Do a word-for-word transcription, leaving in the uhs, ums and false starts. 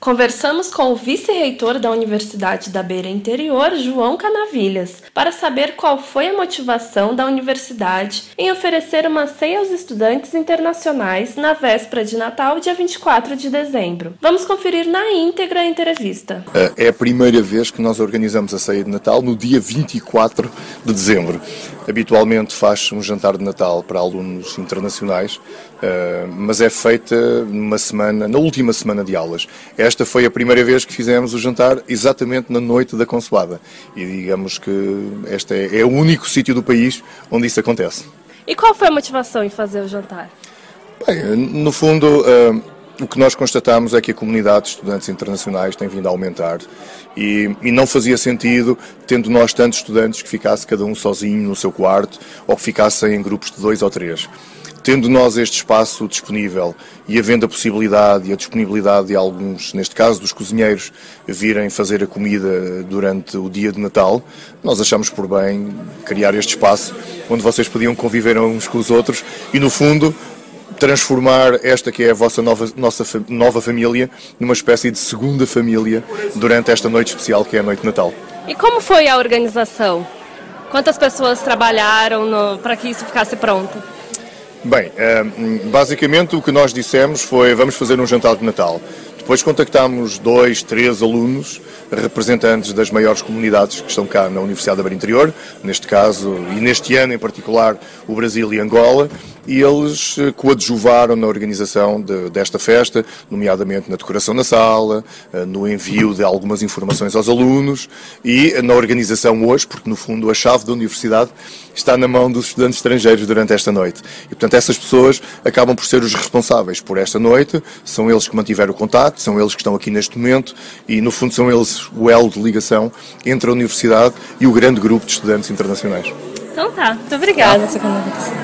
Conversamos com o vice-reitor da Universidade da Beira Interior, João Canavilhas, para saber qual foi a motivação da universidade em oferecer uma ceia aos estudantes internacionais na véspera de Natal, dia vinte e quatro de dezembro. Vamos conferir na íntegra a entrevista. É a primeira vez que nós organizamos a ceia de Natal no dia vinte e quatro de dezembro. Habitualmente faz um jantar de Natal para alunos internacionais, mas é feita numa semana, na última semana de aulas. Esta foi a primeira vez que fizemos o jantar exatamente na noite da consoada. E digamos que este é, é o único sítio do país onde isso acontece. E qual foi a motivação em fazer o jantar? Bem, no fundo, uh, o que nós constatamos é que a comunidade de estudantes internacionais tem vindo a aumentar e, e não fazia sentido, tendo nós tantos estudantes, que ficasse cada um sozinho no seu quarto ou que ficassem em grupos de dois ou três. Tendo nós este espaço disponível e havendo a possibilidade e a disponibilidade de alguns, neste caso dos cozinheiros, virem fazer a comida durante o dia de Natal, nós achamos por bem criar este espaço onde vocês podiam conviver uns com os outros e, no fundo, transformar esta que é a vossa nova, nossa nova família numa espécie de segunda família durante esta noite especial que é a noite de Natal. E como foi a organização? Quantas pessoas trabalharam para que isso ficasse pronto? Bem, basicamente o que nós dissemos foi vamos fazer um jantar de Natal. Depois contactámos dois, três alunos, representantes das maiores comunidades que estão cá na Universidade da Beira Interior, neste caso, e neste ano em particular, o Brasil e Angola, e eles coadjuvaram na organização de, desta festa, nomeadamente na decoração na sala, no envio de algumas informações aos alunos e na organização hoje, porque no fundo a chave da universidade está na mão dos estudantes estrangeiros durante esta noite. E portanto essas pessoas acabam por ser os responsáveis por esta noite, são eles que mantiveram o contacto, são eles que estão aqui neste momento e no fundo são eles o elo de ligação entre a universidade e o grande grupo de estudantes internacionais. Então tá, muito obrigada.